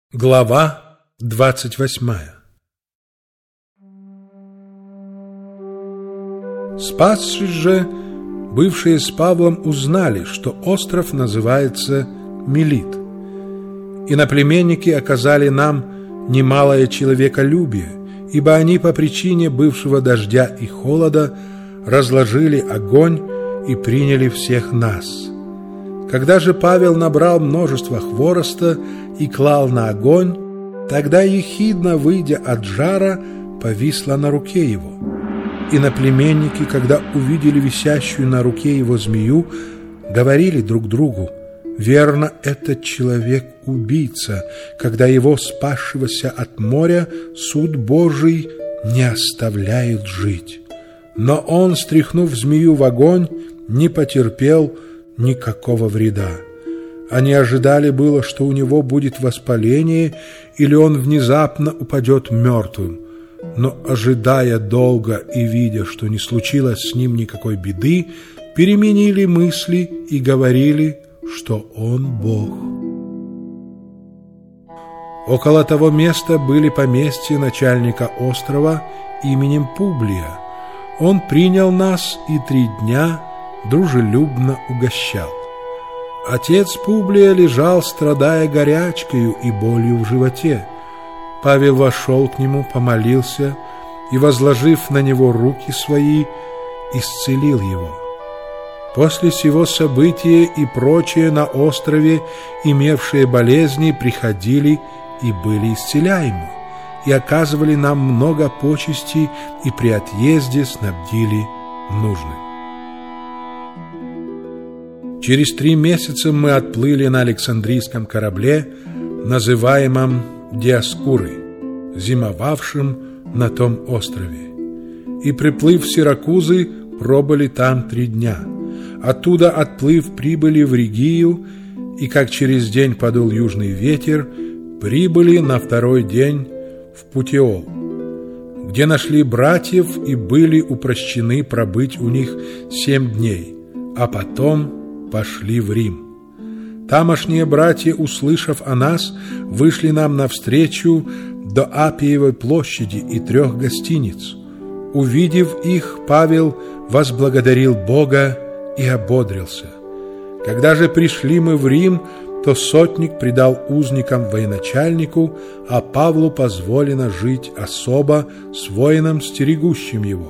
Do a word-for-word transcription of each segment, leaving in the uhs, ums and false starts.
Глава двадцать восьмая. Спасшись же, бывшие с Павлом узнали, что остров называется Милит. Иноплеменники оказали нам немалое человеколюбие, ибо они по причине бывшего дождя и холода разложили огонь и приняли всех нас. Когда же Павел набрал множество хвороста и клал на огонь, тогда ехидна, выйдя от жара, повисла на руке его. Иноплеменники, когда увидели висящую на руке его змею, говорили друг другу: «Верно, этот человек убийца, когда его, спасшегося от моря, суд Божий не оставляет жить». Но он, стряхнув змею в огонь, не потерпел никакого вреда. Они ожидали было, что у него будет воспаление или он внезапно упадет мертвым. Но, ожидая долго и видя, что не случилось с ним никакой беды, переменили мысли и говорили, что он Бог. Около того места были поместья начальника острова именем Публия. Он принял нас и три дня дружелюбно угощал. Отец Публия лежал, страдая горячкою и болью в животе. Павел вошел к нему, помолился и, возложив на него руки свои, исцелил его. После сего события и прочие на острове, имевшие болезни, приходили и были исцеляемы, и оказывали нам много почестей, и при отъезде снабдили нужным. Через три месяца мы отплыли на Александрийском корабле, называемом Диоскурой, зимовавшим на том острове. И, приплыв в Сиракузы, пробыли там три дня. Оттуда, отплыв, прибыли в Регию, и, как через день подул южный ветер, прибыли на второй день в Путиол, где нашли братьев и были упрощены пробыть у них семь дней, а потом пошли в Рим. Тамошние братья, услышав о нас, вышли нам навстречу до Аппиевой площади и трех гостиниц. Увидев их, Павел возблагодарил Бога и ободрился. Когда же пришли мы в Рим, то сотник предал узникам военачальнику, а Павлу позволено жить особо с воином, стерегущим его.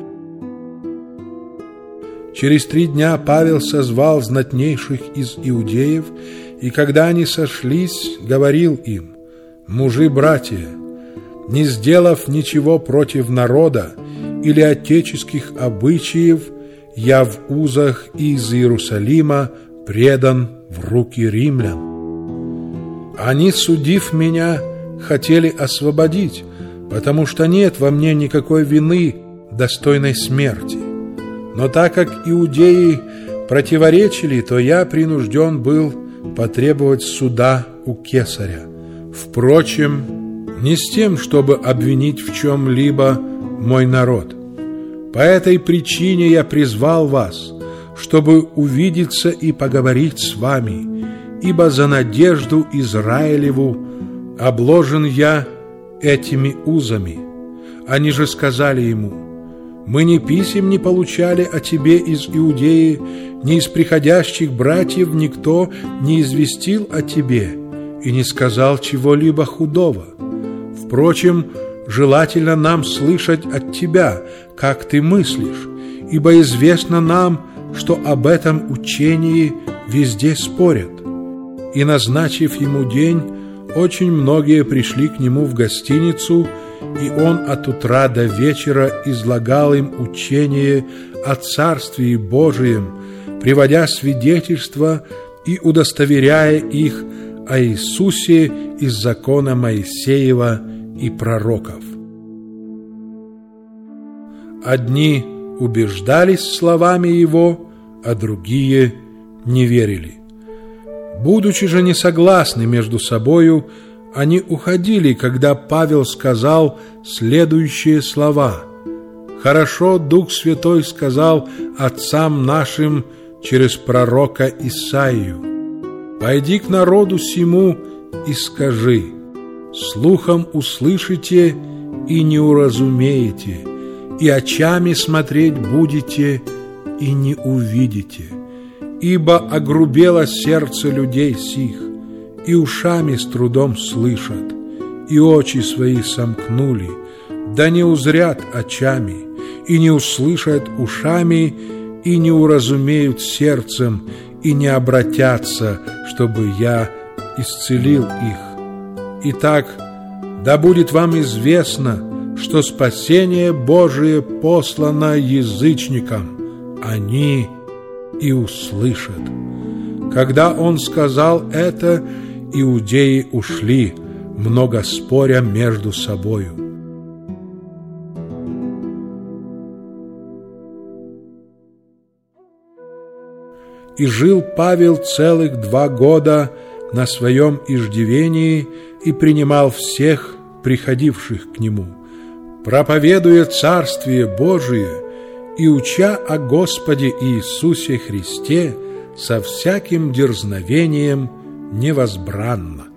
Через три дня Павел созвал знатнейших из иудеев, и когда они сошлись, говорил им: «Мужи-братья, не сделав ничего против народа или отеческих обычаев, я в узах из Иерусалима предан в руки римлян. Они, судив меня, хотели освободить, потому что нет во мне никакой вины, достойной смерти. Но так как иудеи противоречили, то я принужден был потребовать суда у кесаря. Впрочем, не с тем, чтобы обвинить в чем-либо мой народ. По этой причине я призвал вас, чтобы увидеться и поговорить с вами, ибо за надежду Израилеву обложен я этими узами». Они же сказали ему: «Мы ни писем не получали о тебе из Иудеи, ни из приходящих братьев никто не известил о тебе и не сказал чего-либо худого. Впрочем, желательно нам слышать от тебя, как ты мыслишь, ибо известно нам, что об этом учении везде спорят». И, назначив ему день, очень многие пришли к нему в гостиницу, и он от утра до вечера излагал им учение о Царствии Божием, приводя свидетельства и удостоверяя их о Иисусе из закона Моисеева и пророков. Одни убеждались словами его, а другие не верили. Будучи же не согласны между собою, они уходили, когда Павел сказал следующие слова: «Хорошо Дух Святой сказал отцам нашим через пророка Исаию: пойди к народу сему и скажи: слухом услышите и не уразумеете, и очами смотреть будете и не увидите. Ибо огрубело сердце людей сих, и ушами с трудом слышат, и очи свои сомкнули, да не узрят очами, и не услышат ушами, и не уразумеют сердцем, и не обратятся, чтобы я исцелил их. Итак, да будет вам известно, что спасение Божие послано язычникам, они и услышат. Когда он сказал это, иудеи ушли, много споря между собою. И жил Павел целых два года на своем иждивении и принимал всех приходивших к нему, проповедуя Царствие Божие и уча о Господе Иисусе Христе со всяким дерзновением невозбранно.